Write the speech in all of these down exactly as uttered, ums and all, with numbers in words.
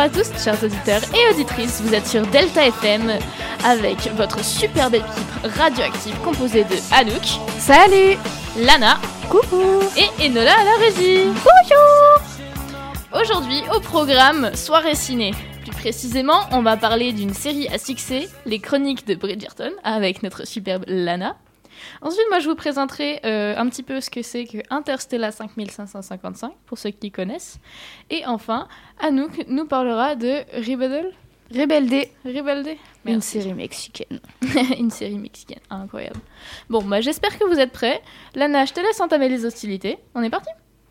à tous, chers auditeurs et auditrices, vous êtes sur Delta F M avec votre superbe équipe radioactive composée de Anouk, salut, Lana, coucou, et Enola à la régie. Bonjour. Aujourd'hui au programme Soirée Ciné. Plus précisément, on va parler d'une série à succès, Les Chroniques de Bridgerton, avec notre superbe Lana. Ensuite, moi, je vous présenterai euh, un petit peu ce que c'est que Interstellar cinq mille cinq cent cinquante-cinq, pour ceux qui connaissent. Et enfin, Anouk nous parlera de Rebelde. Rebelde. Rebelde. Une série mexicaine. Une série mexicaine, incroyable. Bon, bah, j'espère que vous êtes prêts. Lana, je te laisse entamer les hostilités. On est parti ?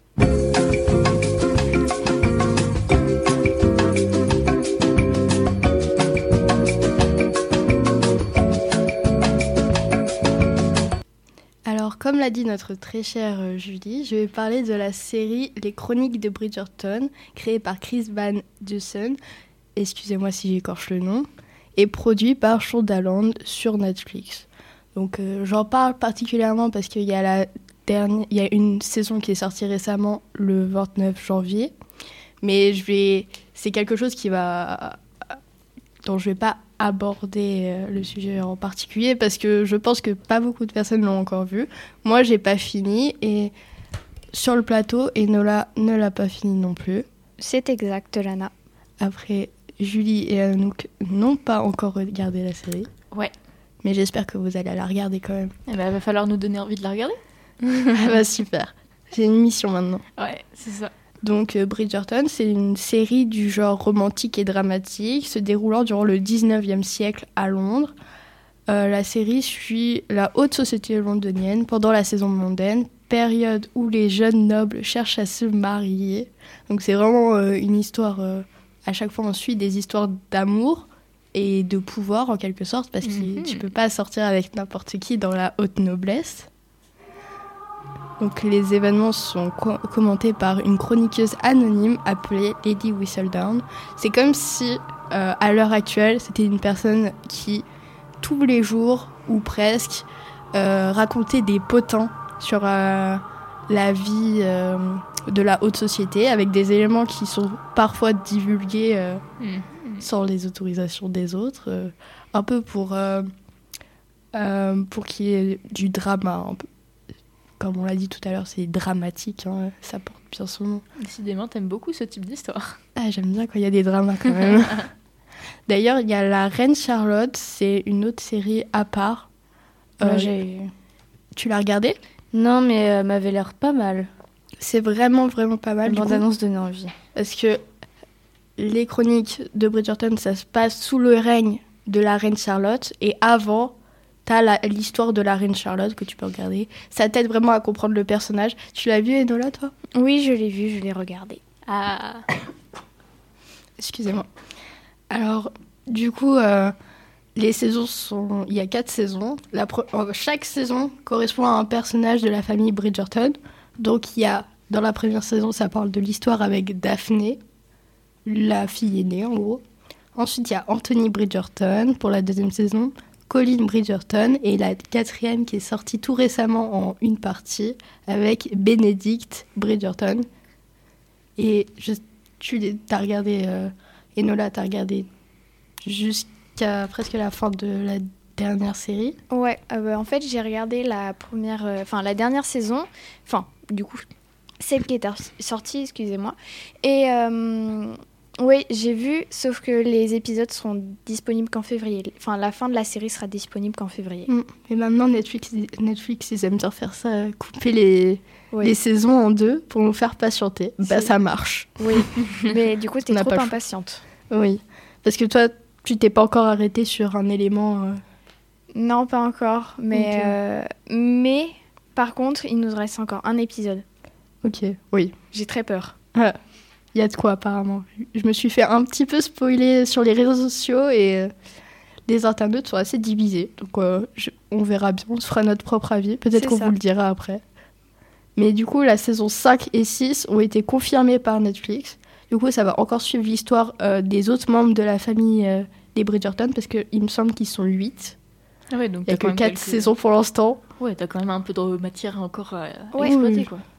Alors, comme l'a dit notre très chère Julie, je vais parler de la série Les Chroniques de Bridgerton, créée par Chris Van Dusen, excusez-moi si j'écorche le nom, et produit par Shondaland sur Netflix. Donc, euh, j'en parle particulièrement parce qu'il y a la dernière, il y a une saison qui est sortie récemment le vingt-neuf janvier, mais je vais, c'est quelque chose qui va, dont je vais pas aborder le sujet en particulier parce que je pense que pas beaucoup de personnes l'ont encore vu. Moi, j'ai pas fini et sur le plateau, Enola ne l'a pas fini non plus. C'est exact, Lana. Après, Julie et Anouk n'ont pas encore regardé la série. Ouais. Mais j'espère que vous allez la regarder quand même. Eh ben, il va falloir nous donner envie de la regarder. Ah bah super. J'ai une mission maintenant. Ouais, c'est ça. Donc euh, Bridgerton, c'est une série du genre romantique et dramatique, se déroulant durant le dix-neuvième siècle à Londres. Euh, la série suit la haute société londonienne pendant la saison mondaine, période où les jeunes nobles cherchent à se marier. Donc c'est vraiment euh, une histoire, euh, à chaque fois on suit des histoires d'amour et de pouvoir en quelque sorte, parce que mm-hmm. tu peux pas sortir avec n'importe qui dans la haute noblesse. Donc les événements sont co- commentés par une chroniqueuse anonyme appelée Lady Whistledown. C'est comme si, euh, à l'heure actuelle, c'était une personne qui, tous les jours, ou presque, euh, racontait des potins sur euh, la vie euh, de la haute société, avec des éléments qui sont parfois divulgués euh, mmh. sans les autorisations des autres, euh, un peu pour, euh, euh, pour qu'il y ait du drama, un peu. Comme on l'a dit tout à l'heure, c'est dramatique, hein, ça porte bien son nom. Décidément, t'aimes beaucoup ce type d'histoire. Ah, j'aime bien quand il y a des dramas quand même. D'ailleurs, il y a La Reine Charlotte, c'est une autre série à part. Euh, j'ai... Tu l'as regardée ? Non, mais elle euh, m'avait l'air pas mal. C'est vraiment, vraiment pas mal. La bande-annonce donnait envie. Parce que les chroniques de Bridgerton, ça se passe sous le règne de la Reine Charlotte, et avant... T'as la, l'histoire de la Reine Charlotte que tu peux regarder. Ça t'aide vraiment à comprendre le personnage. Tu l'as vu, Enola, toi ? Oui, je l'ai vu, je l'ai regardé. Ah. Excusez-moi. Alors, du coup, euh, les saisons sont... Il y a quatre saisons. La pro... Chaque saison correspond à un personnage de la famille Bridgerton. Donc, il y a... Dans la première saison, ça parle de l'histoire avec Daphné, la fille aînée, en gros. Ensuite, il y a Anthony Bridgerton pour la deuxième saison. Colin Bridgerton, et la quatrième qui est sortie tout récemment en une partie avec Benedict Bridgerton. Et je, tu as regardé, euh, Enola, t'as regardé jusqu'à presque la fin de la dernière série. Ouais, euh, bah, en fait j'ai regardé la première, enfin euh, la dernière saison, enfin du coup celle qui est sortie, excusez-moi. Et euh, oui, j'ai vu, sauf que les épisodes seront disponibles qu'en février. Enfin, la fin de la série sera disponible qu'en février. Mmh. Et maintenant, Netflix, Netflix, ils aiment bien faire ça, couper les, oui. les saisons en deux pour nous faire patienter. C'est... Bah, ça marche. Oui, mais du coup, t'es trop impatiente. Oui, parce que toi, tu t'es pas encore arrêtée sur un élément... Euh... Non, pas encore, mais, okay. euh, mais par contre, il nous reste encore un épisode. Ok, oui. J'ai très peur. Ah. Il y a de quoi, apparemment. Je me suis fait un petit peu spoiler sur les réseaux sociaux et euh, les internautes sont assez divisés. Donc, euh, je, on verra bien. On se fera notre propre avis. Peut-être C'est qu'on ça. vous le dira après. Mais du coup, la saison cinq et six ont été confirmées par Netflix. Du coup, ça va encore suivre l'histoire euh, des autres membres de la famille euh, des Bridgerton parce qu'il me semble qu'ils sont huit. Ah ouais, donc il n'y a que quatre quelques... saisons pour l'instant. Ouais, t'as quand même un peu de matière encore à, à ouais, exploiter, oui. quoi.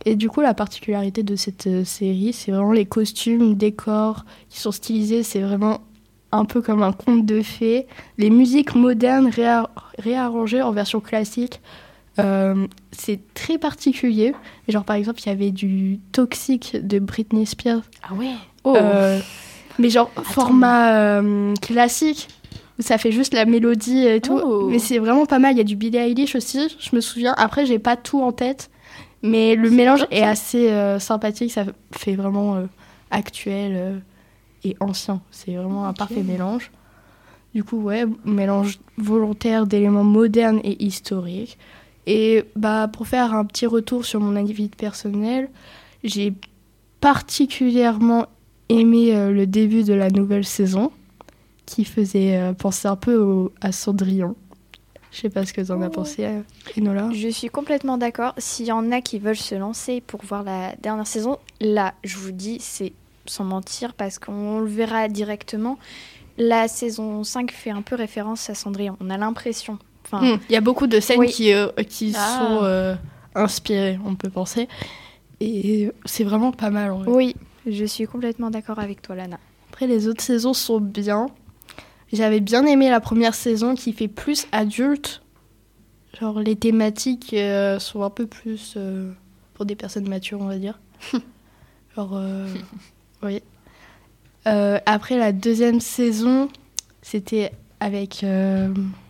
Et du coup, la particularité de cette euh, série, c'est vraiment les costumes, décors qui sont stylisés. C'est vraiment un peu comme un conte de fées. Les musiques modernes réa- réarrangées en version classique. Euh, c'est très particulier. Genre, par exemple, il y avait du Toxic de Britney Spears. Ah ouais. Euh, mais genre, format euh, classique. Où ça fait juste la mélodie et tout. Oh. Mais c'est vraiment pas mal. Il y a du Billie Eilish aussi, je me souviens. Après, j'ai pas tout en tête. Mais le C'est mélange top, est ça. assez euh, sympathique. Ça fait vraiment euh, actuel euh, et ancien. C'est vraiment un Ok. parfait mélange. Du coup, ouais, mélange volontaire d'éléments modernes et historiques. Et bah, pour faire un petit retour sur mon avis personnel, j'ai particulièrement aimé euh, le début de la nouvelle saison, qui faisait euh, penser un peu au- à Cendrillon. Je sais pas ce que t'en as Oh. pensé, euh, Enola. Je suis complètement d'accord. S'il y en a qui veulent se lancer pour voir la dernière saison, là, je vous dis, c'est sans mentir, parce qu'on le verra directement. La saison cinq fait un peu référence à Cendrillon. On a l'impression. Enfin, Hmm, Il y a beaucoup de scènes Oui. qui, euh, qui Ah. sont euh, inspirées, on peut penser. Et c'est vraiment pas mal. En vrai. oui, je suis complètement d'accord avec toi, Lana. Après, les autres saisons sont bien. J'avais bien aimé la première saison qui fait plus adulte. Genre, les thématiques euh, sont un peu plus euh, pour des personnes matures, on va dire. Genre, euh, oui. Euh, après, la deuxième saison, c'était avec euh,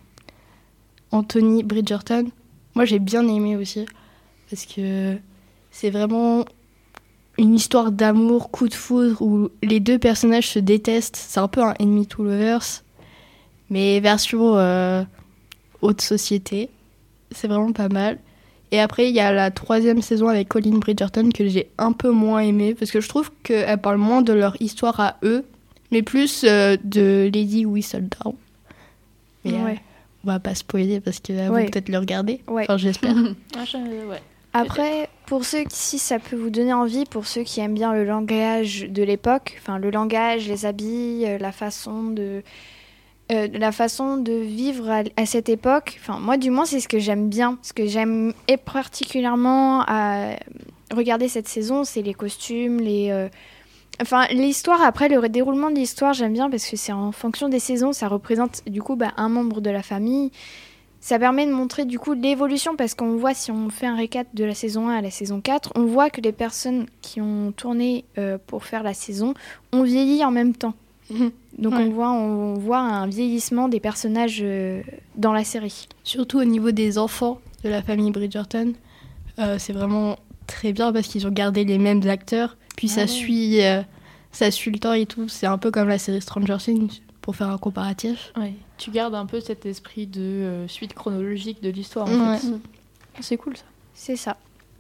Anthony Bridgerton. Moi, j'ai bien aimé aussi. Parce que c'est vraiment une histoire d'amour, coup de foudre, où les deux personnages se détestent. C'est un peu un enemy to lovers, mais version euh, haute société. C'est vraiment pas mal. Et après, il y a la troisième saison avec Colin Bridgerton que j'ai un peu moins aimée, parce que je trouve qu'elle parle moins de leur histoire à eux, mais plus euh, de Lady Whistledown. Mais euh, Ouais. on va pas spoiler, parce qu'elles Ouais. vont peut-être le regarder. Ouais. Enfin, j'espère. Ah, je- ouais. Après, pour ceux qui, si ça peut vous donner envie, pour ceux qui aiment bien le langage de l'époque, enfin le langage, les habits, euh, la façon de, euh, la façon de vivre à, à cette époque, enfin moi du moins c'est ce que j'aime bien, ce que j'aime et particulièrement à regarder cette saison, c'est les costumes, les, euh, enfin l'histoire. Après le déroulement de l'histoire, j'aime bien parce que c'est en fonction des saisons, ça représente du coup bah, un membre de la famille. Ça permet de montrer du coup l'évolution parce qu'on voit, si on fait un récap de la saison un à la saison quatre, on voit que les personnes qui ont tourné euh, pour faire la saison ont vieilli en même temps. Mhm. Donc Ouais. on, voit, on voit un vieillissement des personnages euh, dans la série. Surtout au niveau des enfants de la famille Bridgerton, euh, c'est vraiment très bien parce qu'ils ont gardé les mêmes acteurs. Puis Ah ça, ouais. suit, euh, ça suit le temps et tout. C'est un peu comme la série Stranger Things, pour faire un comparatif. Ouais. Tu gardes un peu cet esprit de euh, suite chronologique de l'histoire, en Ouais. fait. C'est cool, ça. C'est ça.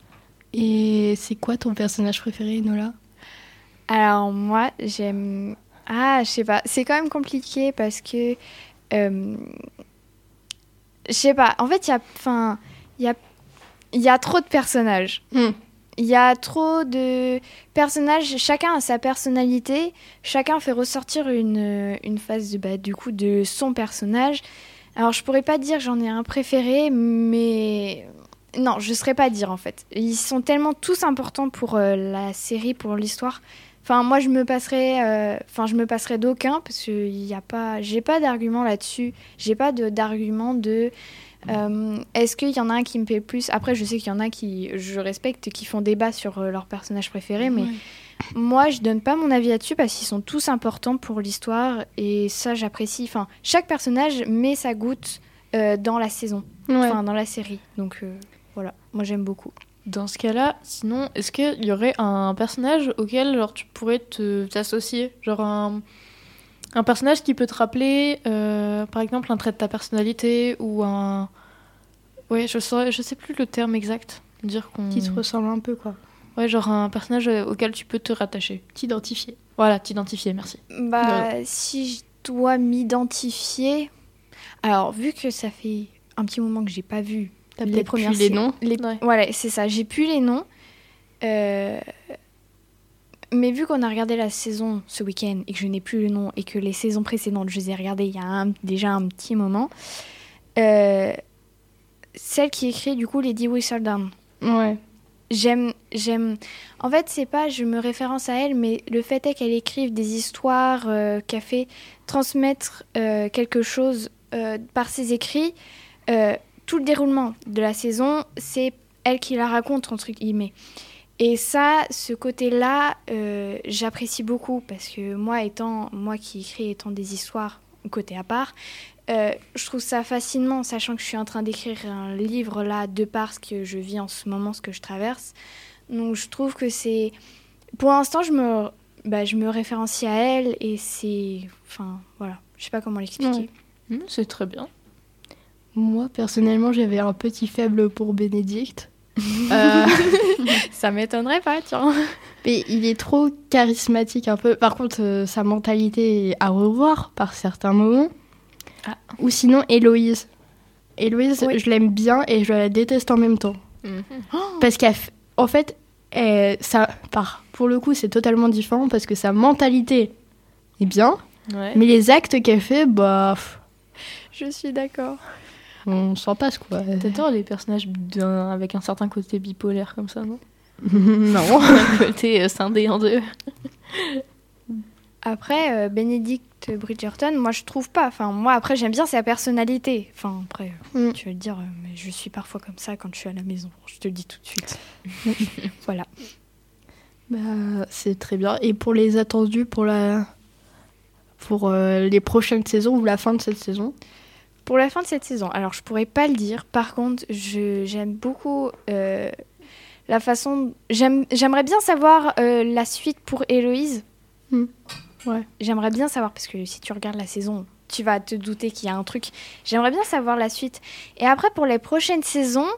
Et c'est quoi ton personnage préféré, Nola? Alors moi, j'aime... Ah, je sais pas. C'est quand même compliqué parce que... euh, Je sais pas. En fait, il y a... Enfin, il y a... Il y a trop de personnages. Hmm. Il y a trop de personnages, chacun a sa personnalité, chacun fait ressortir une, une phase de, bah, du coup, de son personnage. Alors je pourrais pas dire j'en ai un préféré, mais non, je ne saurais pas dire en fait. Ils sont tellement tous importants pour euh, la série, pour l'histoire. Enfin moi je me passerais, euh, enfin je me passerais d'aucun parce que il y a pas, j'ai pas d'argument là-dessus. J'ai pas de, d'argument de Euh, est-ce qu'il y en a un qui me plaît plus? Après, je sais qu'il y en a qui, je respecte, qui font débat sur euh, leur personnage préféré, mais Ouais. moi, je donne pas mon avis là-dessus parce qu'ils sont tous importants pour l'histoire et ça, j'apprécie. Enfin, chaque personnage met sa goutte euh, dans la saison, Ouais. enfin dans la série. Donc euh, voilà, moi j'aime beaucoup. Dans ce cas-là, sinon, est-ce qu'il y aurait un personnage auquel genre, tu pourrais te, t'associer? Genre un, un personnage qui peut te rappeler, euh, par exemple, un trait de ta personnalité ou un... Ouais, je saurais, je sais plus le terme exact. Dire qu'on... Qui te ressemble un peu, quoi. Ouais, genre un personnage auquel tu peux te rattacher. T'identifier. Voilà, t'identifier, merci. Bah, si je dois m'identifier, alors vu que ça fait un petit moment que j'ai pas vu T'as les peut-être premières plus les sé- noms. les- Ouais. Voilà, c'est ça. J'ai plus les noms. Euh, Mais vu qu'on a regardé la saison ce week-end et que je n'ai plus le nom et que les saisons précédentes, je les ai regardées il y a un- déjà un petit moment, euh, celle qui écrit du coup Lady Whistledown. Ouais. j'aime, j'aime. En fait, c'est pas, je me référence à elle, mais le fait est qu'elle écrive des histoires, euh, qu'elle fait transmettre euh, quelque chose euh, par ses écrits. Euh, tout le déroulement de la saison, c'est elle qui la raconte, entre guillemets. Et ça, ce côté-là, euh, j'apprécie beaucoup parce que moi, étant, moi qui écris étant des histoires côté à part, euh, je trouve ça fascinant, sachant que je suis en train d'écrire un livre là, de par ce que je vis en ce moment, ce que je traverse. Donc je trouve que c'est... Pour l'instant, je me, bah, je me référencie à elle et c'est... Enfin, voilà, je sais pas comment l'expliquer. Ouais. Mmh, c'est très bien. Moi, personnellement, j'avais un petit faible pour Bénédicte. euh... Ça m'étonnerait pas, tiens. Mais il est trop charismatique un peu. Par contre, euh, sa mentalité est à revoir par certains moments. Ah. Ou sinon, Héloïse. Héloïse, oui. Je l'aime bien et je la déteste en même temps. Mmh. Oh. Parce qu'en fait, elle, ça, par, pour le coup, c'est totalement différent parce que sa mentalité est bien, ouais. Mais les actes qu'elle fait, bah... Je suis d'accord. On s'en passe, quoi. T'adores les personnages d'un, avec un certain côté bipolaire comme ça, non? Non. Un côté euh, scindé en deux. Après, euh, Benedict Bridgerton, moi, je trouve pas. Enfin, moi, après, j'aime bien sa personnalité. Enfin, après, mm. tu vas te dire, euh, mais je suis parfois comme ça quand je suis à la maison. Je te le dis tout de suite. Voilà. Bah, c'est très bien. Et pour les attendus pour, la... pour euh, les prochaines saisons ou la fin de cette saison? Pour la fin de cette saison, alors je pourrais pas le dire. Par contre, je, j'aime beaucoup euh, la façon... J'aime, j'aimerais bien savoir euh, la suite pour Héloïse. Mm. Ouais. J'aimerais bien savoir, parce que si tu regardes la saison, tu vas te douter qu'il y a un truc. J'aimerais bien savoir la suite. Et après, pour les prochaines saisons,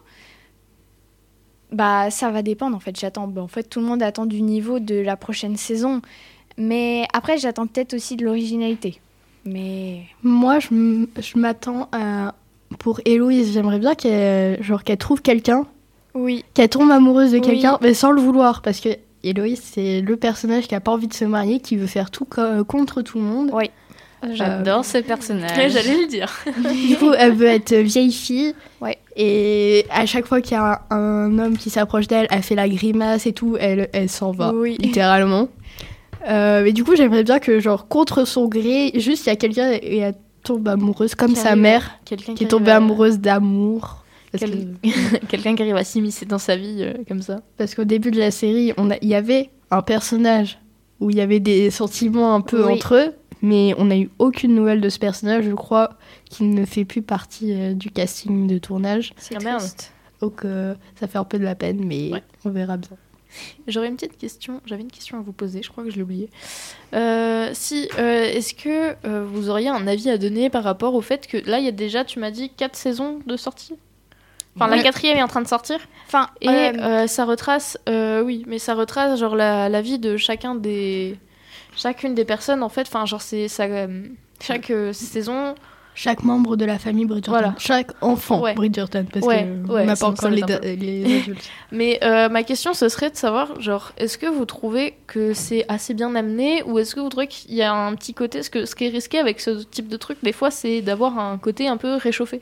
bah ça va dépendre en fait. J'attends. Bah, en fait, tout le monde attend du niveau de la prochaine saison. Mais après, j'attends peut-être aussi de l'originalité. Mais... Moi, je, m- je m'attends à... Pour Héloïse, j'aimerais bien qu'elle, genre, qu'elle trouve quelqu'un. Oui. Qu'elle tombe amoureuse de oui. quelqu'un, mais sans le vouloir. Parce que Héloïse, c'est le personnage qui n'a pas envie de se marier, qui veut faire tout co- contre tout le monde. Oui. J'adore euh... ce personnage. J'allais le dire. Du coup, elle veut être vieille fille. Ouais. Et à chaque fois qu'il y a un, un homme qui s'approche d'elle, elle fait la grimace et tout. Elle, elle s'en va, oui. littéralement. Euh, mais du coup, j'aimerais bien que, genre, contre son gré, juste il y a quelqu'un et elle tombe amoureuse, comme qui sa arrive, mère, qui est tombée à... amoureuse d'amour. Quel... que... quelqu'un qui arrive à s'immiscer dans sa vie, euh, comme ça. Parce qu'au début de la série, on a... il y avait un personnage où il y avait des sentiments un peu oui. entre eux, mais on n'a eu aucune nouvelle de ce personnage. Je crois qu'il ne fait plus partie euh, du casting de tournage. C'est ah, triste. Donc euh, ça fait un peu de la peine, mais ouais. On verra bien. J'aurais une petite question, j'avais une question à vous poser, je crois que je l'ai oublié. Euh, si, euh, est-ce que euh, vous auriez un avis à donner par rapport au fait que là, il y a déjà, tu m'as dit, quatre saisons de sortie? Enfin, ouais. La quatrième est en train de sortir. Enfin, et euh... Euh, ça retrace, euh, oui, mais ça retrace genre la, la vie de chacun des, chacune des personnes en fait. Enfin, genre c'est ça, euh, chaque euh, saison. Chaque membre de la famille Bridgerton. Voilà. Chaque enfant ouais. Bridgerton, parce ouais, qu'on ouais, n'a pas encore les, da- les adultes. Mais euh, ma question, ce serait de savoir, genre, est-ce que vous trouvez que c'est assez bien amené, ou est-ce que vous trouvez qu'il y a un petit côté, ce, que, ce qui est risqué avec ce type de truc, des fois, c'est d'avoir un côté un peu réchauffé?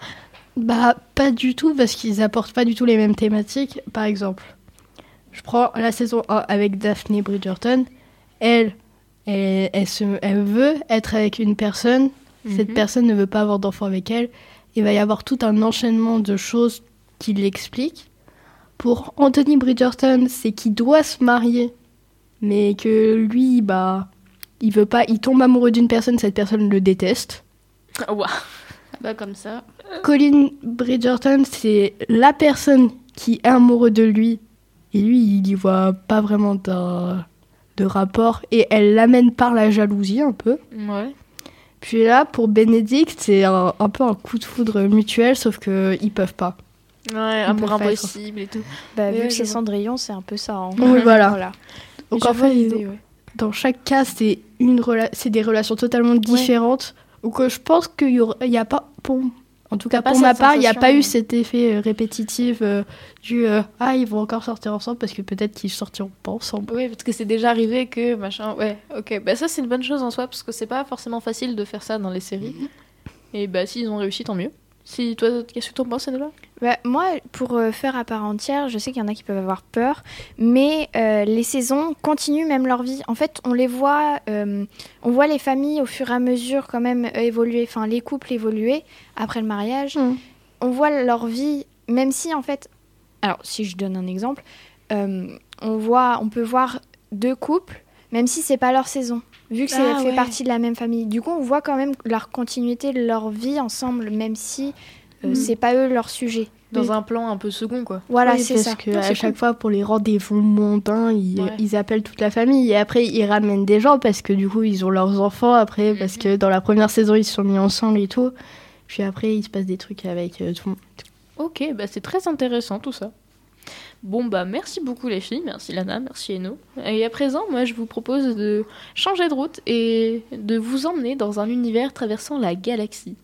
Bah, pas du tout, parce qu'ils apportent pas du tout les mêmes thématiques. Par exemple, je prends la saison un avec Daphne Bridgerton. Elle, elle, elle, se, elle veut être avec une personne. Cette mm-hmm. personne ne veut pas avoir d'enfant avec elle. Il va y avoir tout un enchaînement de choses qui l'expliquent. Pour Anthony Bridgerton, c'est qu'il doit se marier, mais que lui, bah, il veut pas. Il tombe amoureux d'une personne, cette personne le déteste. Waouh. Bah comme ça. Colin Bridgerton, c'est la personne qui est amoureux de lui, et lui, il y voit pas vraiment de, de rapport, et elle l'amène par la jalousie un peu. Ouais. Puis là, pour Bénédicte, c'est un, un peu un coup de foudre mutuel, sauf qu'ils peuvent pas. Ouais, amour impossible et tout. Bah, vu que c'est Cendrillon, c'est un peu ça. Hein. Oui, voilà. voilà. Donc en fait, idée, ouais. Dans chaque cas, c'est, une rela- c'est des relations totalement différentes. Ouais. Donc je pense qu'il n'y a, a pas... Pour, en tout cas, pour ma part, il n'y a pas mais... eu cet effet euh, répétitif euh, du euh, « Ah, ils vont encore sortir ensemble » parce que peut-être qu'ils sortiront pas ensemble. Oui, parce que c'est déjà arrivé que machin... Ouais, ok. Bah ça, c'est une bonne chose en soi parce que c'est pas forcément facile de faire ça dans les séries. Et bah s'ils ont réussi, tant mieux. Si toi, qu'est-ce que tu en penses, Enola? Bah, moi, pour euh, faire à part entière, je sais qu'il y en a qui peuvent avoir peur, mais euh, les saisons continuent même leur vie. En fait, on les voit, euh, on voit les familles au fur et à mesure quand même euh, évoluer, enfin les couples évoluer après le mariage. Mm. On voit leur vie, même si en fait, alors si je donne un exemple, euh, on voit, on peut voir deux couples, même si c'est pas leur saison, vu que ça Ah, fait ouais. partie de la même famille. Du coup, on voit quand même leur continuité de leur vie ensemble, même si euh, Mm. c'est pas eux leur sujet. Dans Oui. un plan un peu second, quoi. Voilà, Oui, c'est parce ça. que Non, à c'est chaque cool. fois, pour les rendez-vous mondains, ils, Ouais. ils appellent toute la famille. Et après, ils ramènent des gens parce que du coup, ils ont leurs enfants. Après, parce que dans la première saison, ils se sont mis ensemble et tout. Puis après, il se passe des trucs avec euh, tout le monde. Ok, bah c'est très intéressant tout ça. Bon bah merci beaucoup les filles, merci Lana, merci Eno. Et à présent, moi je vous propose de changer de route et de vous emmener dans un univers traversant la galaxie.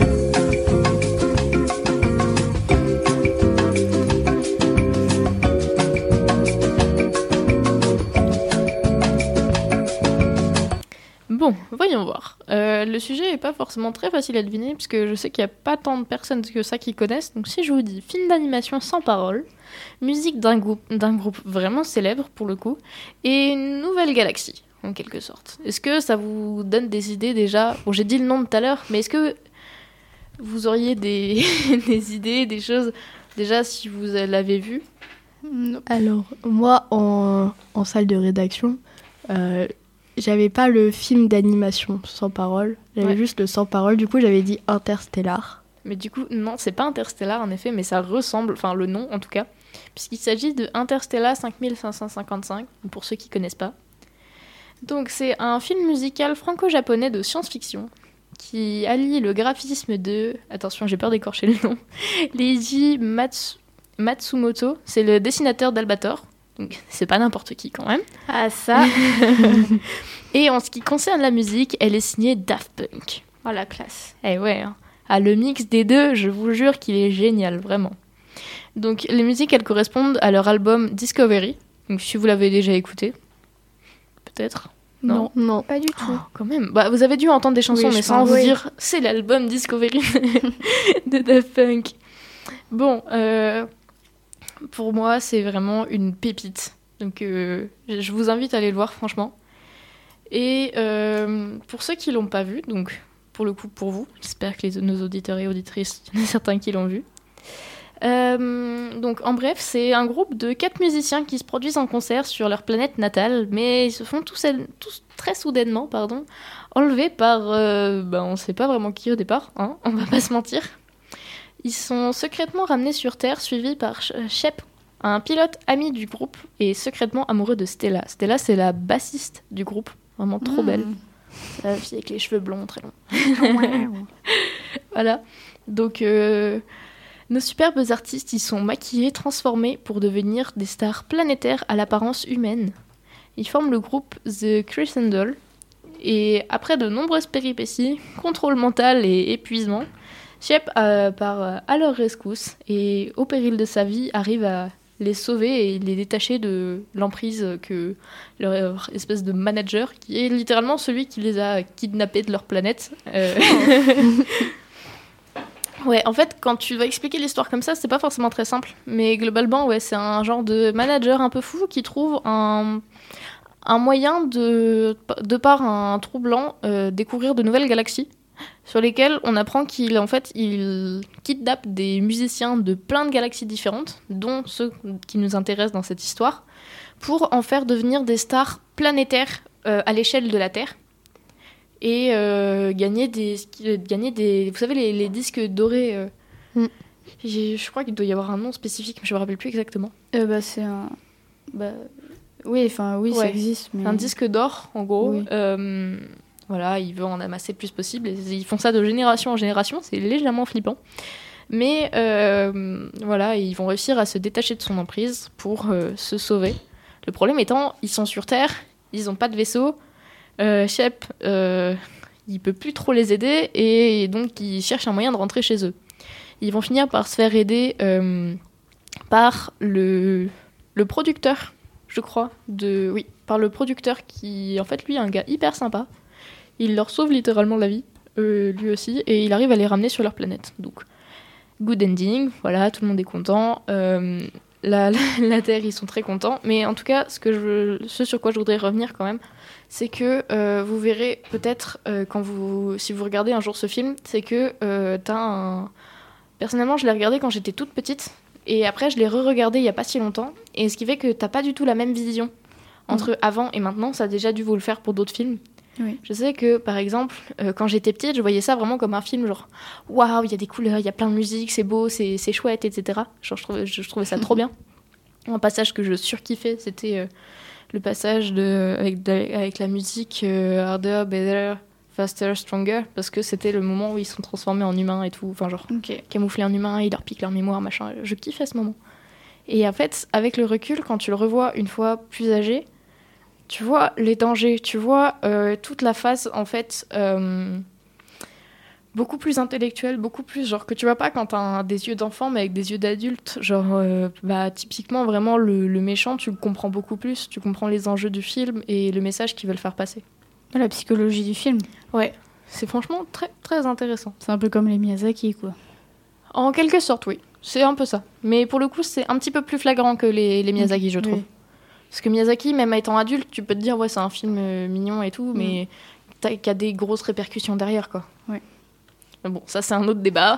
Bon, voyons voir. Euh, le sujet est pas forcément très facile à deviner, puisque je sais qu'il n'y a pas tant de personnes que ça qui connaissent. Donc si je vous dis film d'animation sans parole, musique d'un groupe, d'un groupe vraiment célèbre pour le coup, et une nouvelle galaxie, en quelque sorte. Est-ce que ça vous donne des idées déjà? Bon, j'ai dit le nom tout à l'heure, mais est-ce que vous auriez des, des idées, des choses, déjà si vous l'avez vu? Alors, moi, en, en salle de rédaction, euh, j'avais pas le film d'animation sans parole. J'avais Ouais. juste le sans parole. Du coup, j'avais dit Interstellar. Mais du coup, non, c'est pas Interstellar en effet, mais ça ressemble, enfin le nom en tout cas, puisqu'il s'agit de Interstellar cinq mille cinq cent cinquante-cinq, pour ceux qui connaissent pas. Donc c'est un film musical franco-japonais de science-fiction qui allie le graphisme de, attention j'ai peur d'écorcher le nom, Leiji Matsu- Matsumoto, c'est le dessinateur d'Albator, donc c'est pas n'importe qui quand même. Ah ça, Et en ce qui concerne la musique, elle est signée Daft Punk. oh la classe. Eh ouais, hein. Ah, le mix des deux, je vous jure qu'il est génial, vraiment. Donc les musiques, elles correspondent à leur album Discovery. Donc si vous l'avez déjà écouté, peut-être. Non. Non. Pas du tout. Oh, quand même. Bah, vous avez dû entendre des chansons, Oui, mais je sans pense. vous Oui. dire, c'est l'album Discovery de Daft Punk. Bon, euh, pour moi, c'est vraiment une pépite. Donc euh, je vous invite à aller le voir, franchement. Et euh, pour ceux qui l'ont pas vu, donc pour le coup pour vous, j'espère que les, nos auditeurs et auditrices, il y en a certains qui l'ont vu. Euh, donc en bref, c'est un groupe de quatre musiciens qui se produisent en concert sur leur planète natale, mais ils se font tous, tous très soudainement, pardon, enlevés par, euh, ben, on sait pas vraiment qui au départ, hein, on va pas se mentir. Ils sont secrètement ramenés sur Terre, suivis par Shep, un pilote ami du groupe et secrètement amoureux de Stella. Stella, c'est la bassiste du groupe, vraiment trop belle. C'est la fille avec les cheveux blonds très longs. Voilà. Donc, euh, nos superbes artistes, ils sont maquillés, transformés pour devenir des stars planétaires à l'apparence humaine. Ils forment le groupe The Crescendol. Et après de nombreuses péripéties, contrôle mental et épuisement, Shep euh, part à leur rescousse et, au péril de sa vie, arrive à les sauver et les détacher de l'emprise que leur espèce de manager, qui est littéralement celui qui les a kidnappés de leur planète. Euh... ouais, en fait, quand tu vas expliquer l'histoire comme ça, c'est pas forcément très simple. Mais globalement, ouais, c'est un genre de manager un peu fou qui trouve un, un moyen de, de par un trou blanc, euh, découvrir de nouvelles galaxies, sur lesquelles on apprend qu'il en fait, il kidnappe des musiciens de plein de galaxies différentes, dont ceux qui nous intéressent dans cette histoire, pour en faire devenir des stars planétaires euh, à l'échelle de la Terre. Et euh, gagner, des, gagner des... Vous savez, les, les disques dorés... Euh, Mm. Je crois qu'il doit y avoir un nom spécifique, mais je me rappelle plus exactement. Euh, bah, c'est un. Bah, oui, enfin, oui, ça Ouais. existe. Mais... Un disque d'or, en gros. Oui. Euh, voilà, il veut en amasser le plus possible. Et ils font ça de génération en génération, c'est légèrement flippant. Mais euh, voilà, ils vont réussir à se détacher de son emprise pour euh, se sauver. Le problème étant, ils sont sur Terre, ils n'ont pas de vaisseau. Euh, Shep, euh, il peut plus trop les aider et donc ils cherchent un moyen de rentrer chez eux. Ils vont finir par se faire aider euh, par le, le producteur, je crois, de oui, par le producteur qui, en fait, lui, est un gars hyper sympa. Il leur sauve littéralement la vie, euh, lui aussi, et il arrive à les ramener sur leur planète. Donc, good ending, voilà, tout le monde est content. Euh, la, la, la Terre, ils sont très contents. Mais en tout cas, ce, que je, ce sur quoi je voudrais revenir quand même, c'est que euh, vous verrez peut-être, euh, quand vous, si vous regardez un jour ce film, c'est que euh, t'as un... Personnellement, je l'ai regardé quand j'étais toute petite. Et après, je l'ai re-regardé il n'y a pas si longtemps. Et ce qui fait que t'as pas du tout la même vision entre mmh. avant et maintenant. Ça a déjà dû vous le faire pour d'autres films. Oui. Je sais que, par exemple, euh, quand j'étais petite, je voyais ça vraiment comme un film genre « Waouh, il y a des couleurs, il y a plein de musique, c'est beau, c'est, c'est chouette, et cetera » Genre, je trouvais, je, je trouvais ça trop bien. Un passage que je surkiffais, c'était euh, le passage de, avec, de, avec la musique euh, « Harder, Better, Faster, Stronger » parce que c'était le moment où ils sont transformés en humains et tout. Enfin, genre, okay. camouflés en humains, ils leur piquent leur mémoire, machin. Je kiffais ce moment. Et en fait, avec le recul, quand tu le revois une fois plus âgé, tu vois les dangers, tu vois euh, toute la phase, en fait, euh, beaucoup plus intellectuelle, beaucoup plus, genre, que tu vois pas quand t'as des yeux d'enfant, mais avec des yeux d'adulte. Genre, euh, bah, typiquement, vraiment, le, le méchant, tu le comprends beaucoup plus, tu comprends les enjeux du film et le message qu'ils veulent faire passer. La psychologie du film. Ouais, c'est franchement très, très intéressant. C'est un peu comme les Miyazaki, quoi. En quelque sorte, oui. C'est un peu ça. Mais pour le coup, c'est un petit peu plus flagrant que les, les Miyazaki, oui. je trouve. Oui. Parce que Miyazaki, même étant adulte, tu peux te dire, ouais, c'est un film euh, mignon et tout, mm. mais t'as, qu'il y a des grosses répercussions derrière, quoi. Ouais. Mais bon, ça, c'est un autre débat.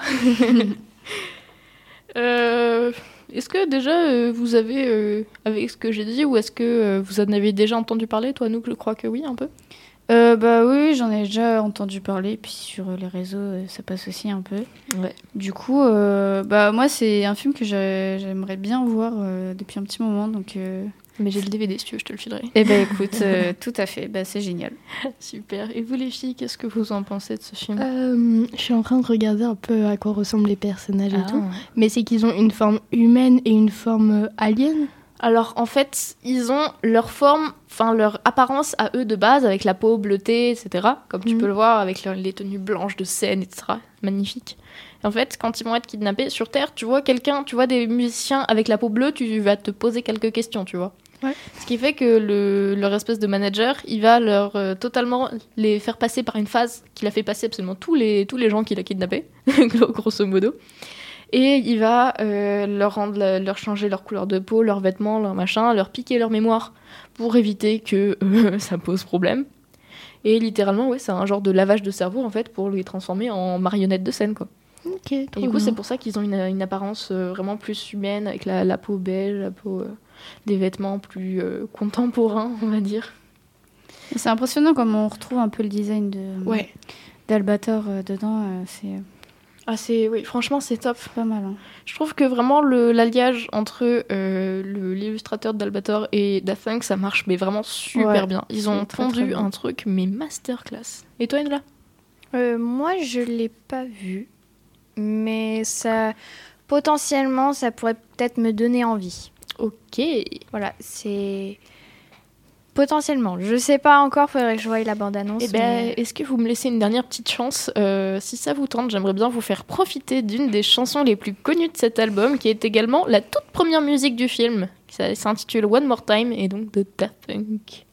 euh, est-ce que déjà, euh, vous avez, euh, avec ce que j'ai dit, ou est-ce que euh, vous en avez déjà entendu parler, toi, nous, je crois que oui, un peu euh, Bah oui, j'en ai déjà entendu parler, puis sur les réseaux, euh, ça passe aussi un peu. Ouais. Du coup, euh, bah moi, c'est un film que j'ai, j'aimerais bien voir euh, depuis un petit moment, donc... Euh... Mais j'ai le D V D, si tu veux, je te le filerai. Eh ben écoute, euh, tout à fait, bah, c'est génial. Super. Et vous les filles, qu'est-ce que vous en pensez de ce film ? euh, Je suis en train de regarder un peu à quoi ressemblent les personnages ah. et tout. Mais c'est qu'ils ont une forme humaine et une forme alien ? Alors en fait, ils ont leur forme, enfin leur apparence à eux de base, avec la peau bleutée, et cetera. Comme tu mmh. peux le voir, avec leur, les tenues blanches de scène, et cetera. Magnifique. En fait, quand ils vont être kidnappés sur Terre, tu vois quelqu'un, tu vois des musiciens avec la peau bleue, tu vas te poser quelques questions, tu vois. Ouais. Ce qui fait que le, leur espèce de manager, il va leur euh, totalement les faire passer par une phase qu'il a fait passer absolument tous les, tous les gens qu'il a kidnappés, grosso modo. Et il va euh, leur, rendre, leur changer leur couleur de peau, leurs vêtements, leur machin, leur piquer leur mémoire pour éviter que euh, ça pose problème. Et littéralement, ouais, c'est un genre de lavage de cerveau en fait pour les transformer en marionnettes de scène, quoi. Ok. Et du coup, c'est pour ça qu'ils ont une, une apparence euh, vraiment plus humaine, avec la, la peau beige, la peau, euh, des vêtements plus euh, contemporains, on va dire. Et c'est impressionnant comme on retrouve un peu le design de, ouais. d'Albator euh, dedans. Euh, c'est... Ah, c'est, oui, franchement, c'est top. C'est pas mal. Hein. Je trouve que vraiment le, l'alliage entre euh, le, l'illustrateur d'Albator et Daft Punk, ça marche mais vraiment super ouais, bien. Ils ont pondu un truc, mais masterclass. Et toi, Enla ? euh, Moi, je l'ai pas vu. Mais ça, potentiellement, ça pourrait peut-être me donner envie. Ok. Voilà, c'est... Potentiellement. Je sais pas encore, faudrait que je voie la bande-annonce. Eh ben, mais... est-ce que vous me laissez une dernière petite chance euh, si ça vous tente, j'aimerais bien vous faire profiter d'une des chansons les plus connues de cet album, qui est également la toute première musique du film. Ça s'intitule One More Time, et donc de Daft Punk.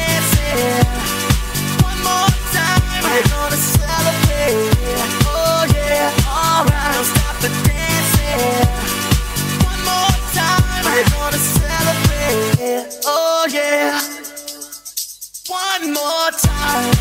We're gonna celebrate. Oh One more time.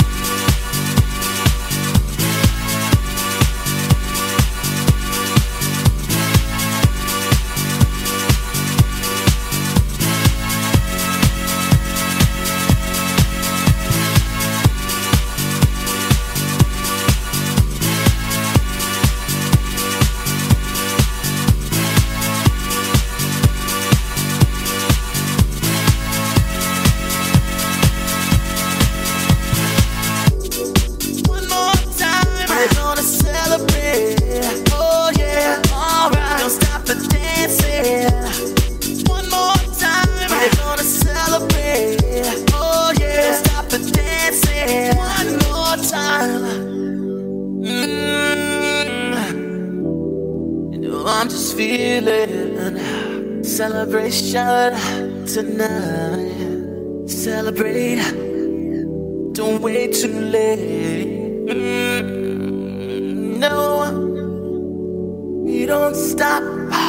Celebration tonight. Celebrate. Don't wait too late. Mm, no, we don't stop.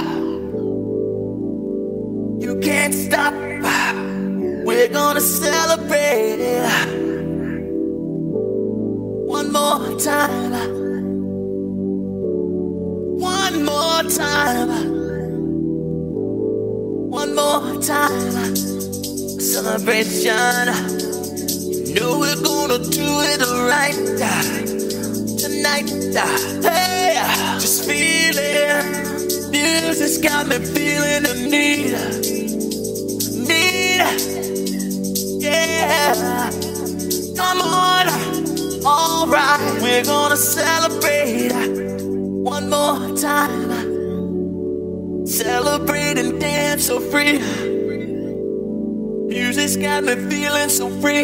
You can't stop. We're gonna celebrate. One more time. One more time. One more time, celebration. You know we're gonna do it right tonight. Hey, just feel it. Music's got me feeling the need, need. Yeah, come on, all right. We're gonna celebrate one more time. Celebrate and dance so free. Music's got me feeling so free.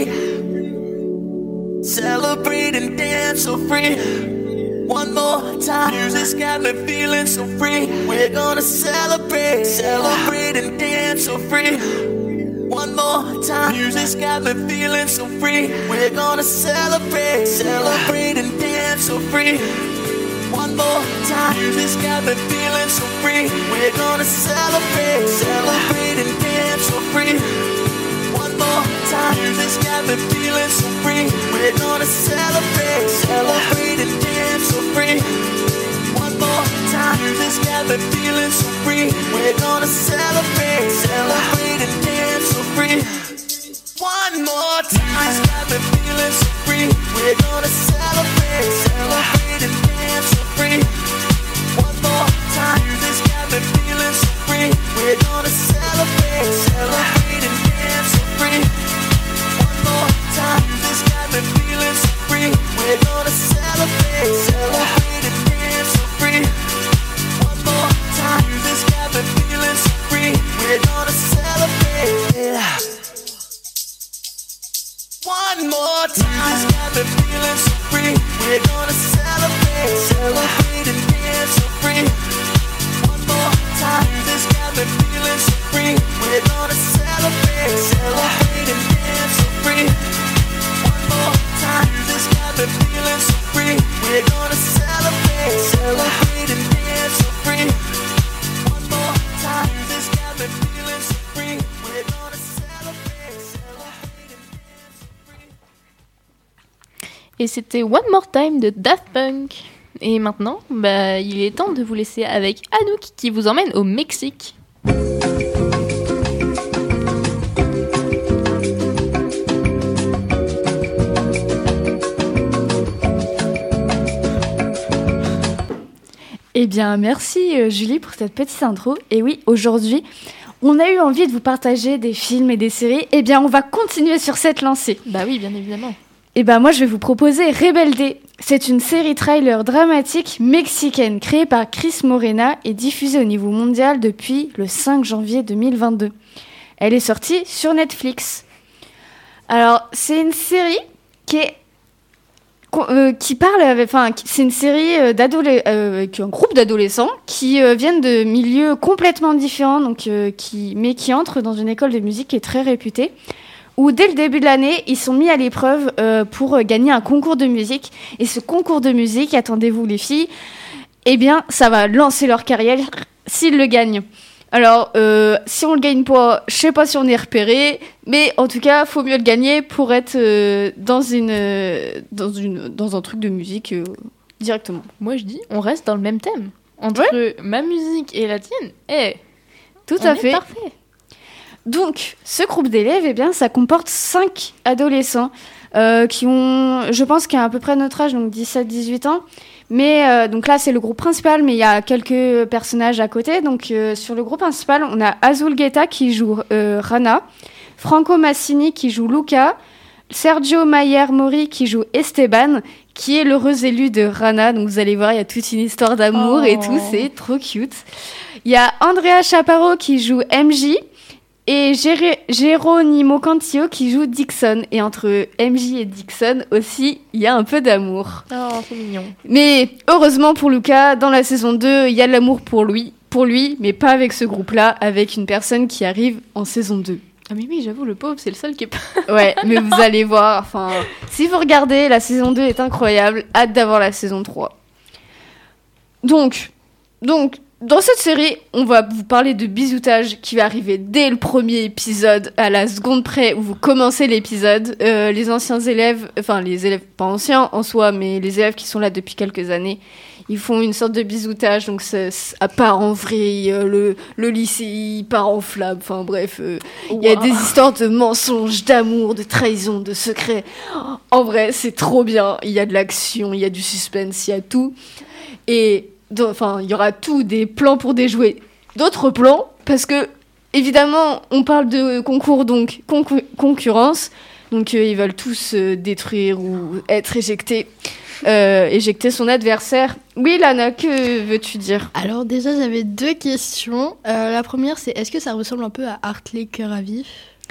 Celebrate and dance so free. One more time. Music's got me feeling so free. We're gonna celebrate. Celebrate and dance so free. One more time. Music's got me feeling so free. We're gonna celebrate. Celebrate and dance so free. One more time. Music's got me feeling so free. We're gonna celebrate. Celebrate and dance so free. One more time. Music's got me feeling so free. We're gonna celebrate. Celebrate and dance so free. One more time. Music's got me feeling so free. We're gonna celebrate. Celebrate and dance so free. One more time. Music's got me feeling so free. We're gonna celebrate. Celebrate and dance so free. One more time. Music's got me feeling so free. We're gonna celebrate. Celebrate and dance so free. One more time. Music's got me feeling so free. We're gonna celebrate. Celebrate and dance so free. One more time. Music's got me feeling so free. We're gonna celebrate. One more time. Music's got me feeling so free. We're gonna celebrate. Celebrate and dance so free. One more time. Music's got me feeling so free. We're gonna celebrate. Celebrate and dance so free. One more time. Music's got me feeling so free. We're gonna celebrate. Celebrate and dance so free. One more time. Music's got me feeling so free. We're gonna celebrate. Celebrate and dance so free. Et c'était One More Time de Daft Punk. Et maintenant, bah, il est temps de vous laisser avec Anouk qui vous emmène au Mexique. Eh bien, merci euh, Julie pour cette petite intro. Et oui, aujourd'hui, on a eu envie de vous partager des films et des séries. Eh bien, on va continuer sur cette lancée. Bah oui, bien évidemment. Eh bien, moi, je vais vous proposer Rebelde. C'est une série trailer dramatique mexicaine créée par Chris Morena et diffusée au niveau mondial depuis le cinq janvier deux mille vingt-deux. Elle est sortie sur Netflix. Alors, c'est une série qui est Euh, qui parle, enfin, c'est une série d'adolescents, euh, un groupe d'adolescents qui euh, viennent de milieux complètement différents, donc euh, qui, mais qui entrent dans une école de musique qui est très réputée, où dès le début de l'année, ils sont mis à l'épreuve euh, pour gagner un concours de musique. Et ce concours de musique, attendez-vous les filles, eh bien, ça va lancer leur carrière s'ils le gagnent. Alors, euh, si on le gagne pas, je sais pas si on est repéré, mais en tout cas, faut mieux le gagner pour être euh, dans une, euh, dans une, dans un truc de musique euh, directement. Moi, je dis, on reste dans le même thème. Entre ouais. ma musique et la tienne, eh, tout on à est fait. Parfait. Donc, ce groupe d'élèves, eh bien, ça comporte cinq adolescents euh, qui ont, je pense, qui ont à peu près notre âge, donc dix-sept dix-huit ans. Mais euh, donc là, c'est le groupe principal, mais il y a quelques personnages à côté. Donc euh, sur le groupe principal, on a Azul Guetta qui joue euh, Rana, Franco Massini qui joue Luca, Sergio Mayer Mori qui joue Esteban, qui est l'heureux élu de Rana. Donc vous allez voir, il y a toute une histoire d'amour oh. et tout, c'est trop cute. Il y a Andrea Chaparro qui joue M J. Et Géré- Geronimo Cantillo qui joue Dixon. Et entre M J et Dixon aussi, il y a un peu d'amour. Oh, c'est mignon. Mais heureusement pour Luca, dans la saison deux, il y a de l'amour pour lui, pour lui, mais pas avec ce groupe-là, avec une personne qui arrive en saison deux. Ah mais oui, j'avoue, le pauvre, c'est le seul qui est pas... Ouais, mais vous allez voir, enfin... Si vous regardez, la saison deux est incroyable. Hâte d'avoir la saison trois. Donc... Donc... Dans cette série, on va vous parler de bisoutage qui va arriver dès le premier épisode, à la seconde près où vous commencez l'épisode. Euh, les anciens élèves, enfin les élèves pas anciens en soi, mais les élèves qui sont là depuis quelques années, ils font une sorte de bisoutage, donc ça, ça part en vrille, euh, le, le lycée il part en flamme, enfin bref, il euh, wow. y a des histoires de mensonges, d'amour, de trahison, de secrets. En vrai, c'est trop bien, il y a de l'action, il y a du suspense, il y a tout. Et... Enfin, il y aura tout, des plans pour déjouer d'autres plans, parce que, évidemment, on parle de concours, donc concu- concurrence, donc euh, ils veulent tous euh, détruire ou être éjectés, euh, éjecter son adversaire. Oui, Lana, que veux-tu dire ? Alors déjà, j'avais deux questions. Euh, la première, c'est est-ce que ça ressemble un peu à Hartley Cœur à vif ?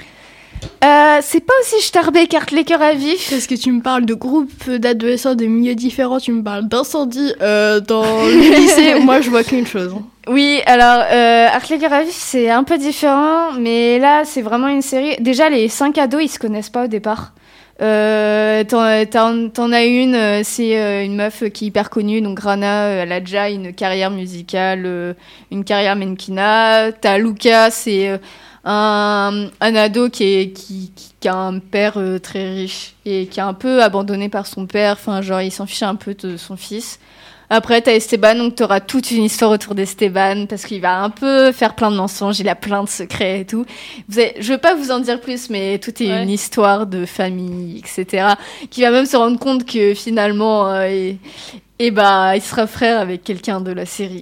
Euh, c'est pas aussi starbé qu'Hartley Cœur à vif. Parce que tu me parles de groupes d'adolescents de milieux différents, tu me parles d'incendie euh, dans le lycée, moi je vois qu'une chose. Oui, alors euh, Hartley Cœur à vif c'est un peu différent, mais là c'est vraiment une série. Déjà les cinq ados ils se connaissent pas au départ. Euh, t'en, t'en, t'en as une, c'est euh, une meuf qui est hyper connue, donc Rana, elle a déjà une carrière musicale, euh, une carrière mannequinat. T'as Luca, c'est euh, un, un ado qui, est, qui, qui, qui a un père euh, très riche et qui est un peu abandonné par son père, enfin genre il s'en fiche un peu de son fils. Après, t'as Esteban, donc t'auras toute une histoire autour d'Esteban, parce qu'il va un peu faire plein de mensonges, il a plein de secrets et tout. Vous avez, je veux pas vous en dire plus, mais tout est ouais. une histoire de famille, et cetera, qui va même se rendre compte que finalement, euh, et, et bah, il sera frère avec quelqu'un de la série.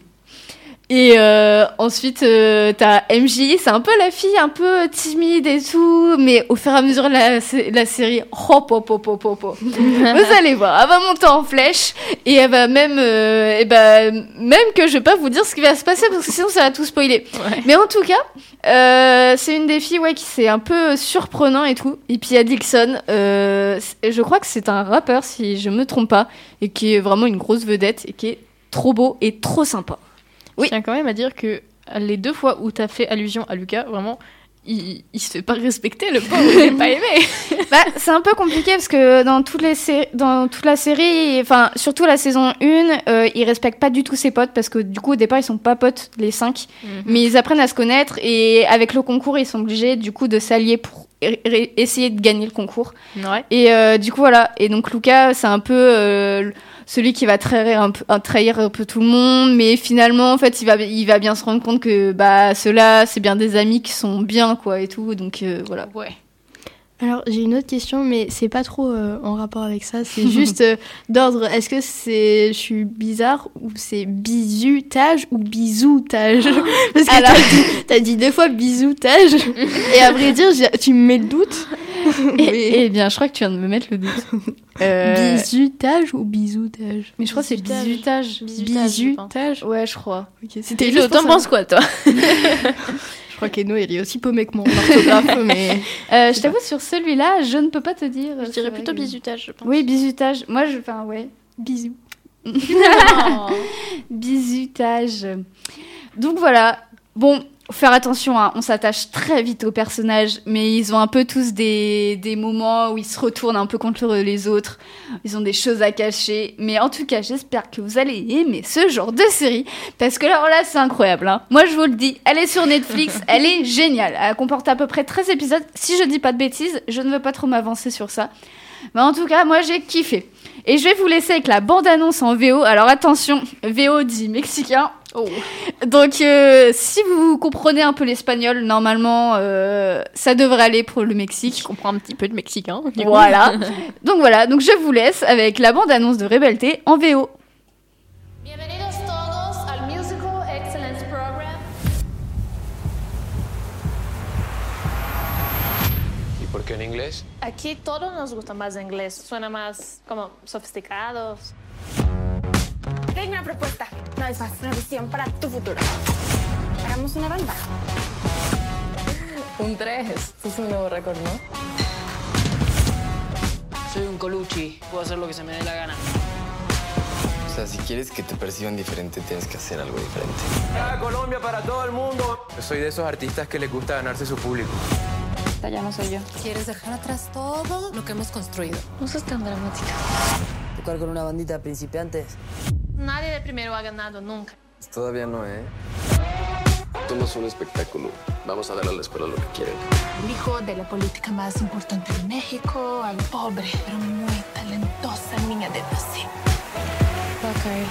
Et euh, ensuite, euh, t'as M J, c'est un peu la fille un peu timide et tout, mais au fur et à mesure de la, la série, hop, hop, hop, hop, hop, hop. Vous allez voir, elle va monter en flèche et elle va même, euh, et bah, même que je vais pas vous dire ce qui va se passer parce que sinon ça va tout spoiler. Ouais. Mais en tout cas, euh, c'est une des filles ouais, qui c'est un peu surprenant et tout. Et puis il y a Dixon, euh, je crois que c'est un rappeur si je me trompe pas, et qui est vraiment une grosse vedette et qui est trop beau et trop sympa. Oui. Je tiens quand même à dire que les deux fois où t'as fait allusion à Lucas, vraiment, il, il se fait pas respecter, le pauvre, il est pas aimé. Bah, c'est un peu compliqué parce que dans, toutes les sé- dans toute la série, enfin, surtout la saison un, euh, il respecte pas du tout ses potes parce que du coup, au départ, ils sont pas potes, les cinq, mm-hmm. mais ils apprennent à se connaître et avec le concours, ils sont obligés du coup de s'allier pour r- essayer de gagner le concours. Ouais. Et euh, du coup, voilà. Et donc, Lucas, c'est un peu. Euh, celui qui va trahir un, peu, trahir un peu tout le monde, mais finalement, en fait, il va, il va bien se rendre compte que bah, ceux-là, c'est bien des amis qui sont bien, quoi, et tout, donc euh, voilà. Ouais. Alors, j'ai une autre question, mais c'est pas trop euh, en rapport avec ça, c'est juste euh, d'ordre, est-ce que c'est, je suis bizarre, ou c'est bisutage ou bisoutage ? Parce que Alors... t'as, dit, t'as dit deux fois bisoutage, et à vrai dire, tu me mets le doute. Eh bien, je crois que tu viens de me mettre le doute. Euh... Bisutage ou bisoutage ? Mais je crois que c'est bisutage. Bisutage. Bisutage. Ouais, je crois. Okay, c'était juste t'en penses quoi, toi ? Je crois qu'Eno, il est aussi paumé que mon orthographe, mais... Euh, je t'avoue, sur celui-là, je ne peux pas te dire. Je dirais plutôt bisutage, je pense. Oui, bisutage. Moi, je... Enfin, ouais. Bisous. Bisutage. Donc voilà. bon, faire attention, hein, on s'attache très vite aux personnages, mais ils ont un peu tous des, des moments où ils se retournent un peu contre les autres, ils ont des choses à cacher, mais en tout cas, j'espère que vous allez aimer ce genre de série, parce que là, oh là c'est incroyable, hein. Moi, je vous le dis, elle est sur Netflix, elle est géniale, elle comporte à peu près treize épisodes, si je dis pas de bêtises, je ne veux pas trop m'avancer sur ça, mais en tout cas, moi, j'ai kiffé. Et je vais vous laisser avec la bande-annonce en V O, alors attention, V O dit mexicain. Oh. Donc, euh, si vous comprenez un peu l'espagnol, normalement, euh, ça devrait aller pour le Mexique. Je comprends un petit peu de mexicain. Voilà. Donc voilà, donc je vous laisse avec la bande-annonce de Rebelde en V O. Bienvenidos todos al Musical Excellence Program. ¿Y por qué en inglés? Aquí todos nos gusta más inglés. Suena más como sofisticados. Tengo una propuesta. No es más, una visión para tu futuro. Hagamos una banda. Un tres. Este es un nuevo récord, ¿no? Soy un Colucci. Puedo hacer lo que se me dé la gana. O sea, si quieres que te perciban diferente, tienes que hacer algo diferente. ¡Ah, Colombia para todo el mundo! Yo soy de esos artistas que les gusta ganarse su público. Esta ya no soy yo. ¿Quieres dejar atrás todo lo que hemos construido? No sos tan dramática. Tocar con una bandita de principiantes. Nadie de primero ha ganado nunca. Todavía no, ¿eh? Somos un espectáculo. Vamos a darle a la escuela lo que quieren. El hijo de la política más importante de México, al pobre, pero muy talentosa niña de Brasil. Va a caer.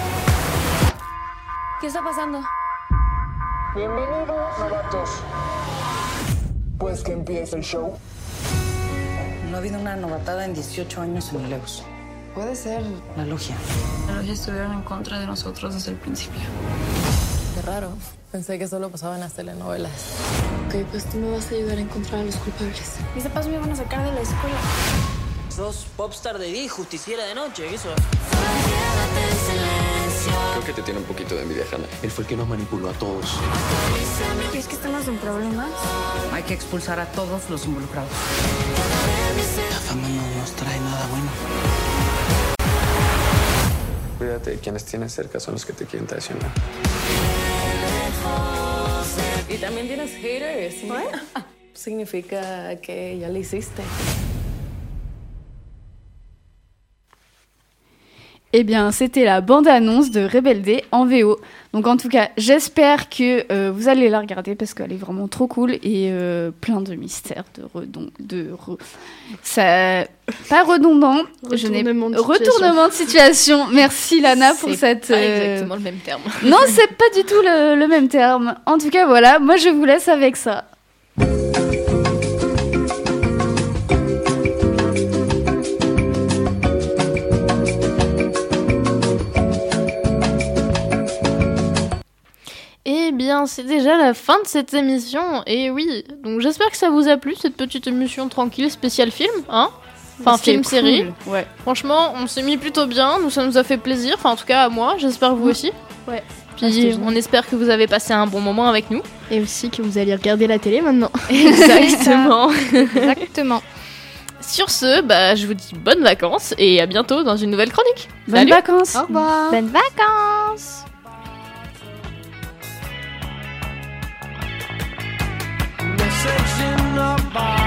¿Qué está pasando? Bienvenidos, novatos. Pues que empiece el show. No ha habido una novatada en dieciocho años en Leos. Puede ser La logia. la logia estuvieron en contra de nosotros desde el principio. Qué raro. Pensé que solo pasaba en las telenovelas. Ok, pues tú me vas a ayudar a encontrar a los culpables. Mis papás me iban a sacar de la escuela. Sos popstar de día y justiciera de noche, ¿qué eso? Creo que te tiene un poquito de envidia, Hannah. Él fue el que nos manipuló a todos. ¿Crees que estamos en problemas? Hay que expulsar a todos los involucrados. La fama no nos trae nada bueno. Cuídate, quienes tienes cerca son los que te quieren traicionar. Y también tienes haters. ¿Sí? Significa que ya le hiciste. Eh bien, c'était la bande-annonce de Rebelde en V O. Donc en tout cas, j'espère que euh, vous allez la regarder parce qu'elle est vraiment trop cool et euh, plein de mystères, de redon, de re... ça, pas redondant, je n'ai Retournement de retournement de situation. Merci Lana pour C'est cette. pas euh, exactement le même terme. Non, c'est pas du tout le, le même terme. En tout cas, voilà, moi je vous laisse avec ça. Eh bien, c'est déjà la fin de cette émission. Et oui, donc j'espère que ça vous a plu, cette petite émission tranquille, spéciale film, hein Enfin, C'était film-série. cool. Ouais. Franchement, on s'est mis plutôt bien, nous, ça nous a fait plaisir. Enfin, en tout cas, à moi, j'espère vous aussi. Ouais. Puis, Ah, c'était génial. on espère que vous avez passé un bon moment avec nous. Et aussi que vous allez regarder la télé maintenant. Exactement. Exactement. Sur ce, bah, je vous dis bonnes vacances et à bientôt dans une nouvelle chronique. Bonnes Salut. vacances. Au revoir. Bonnes vacances. Message in a bar.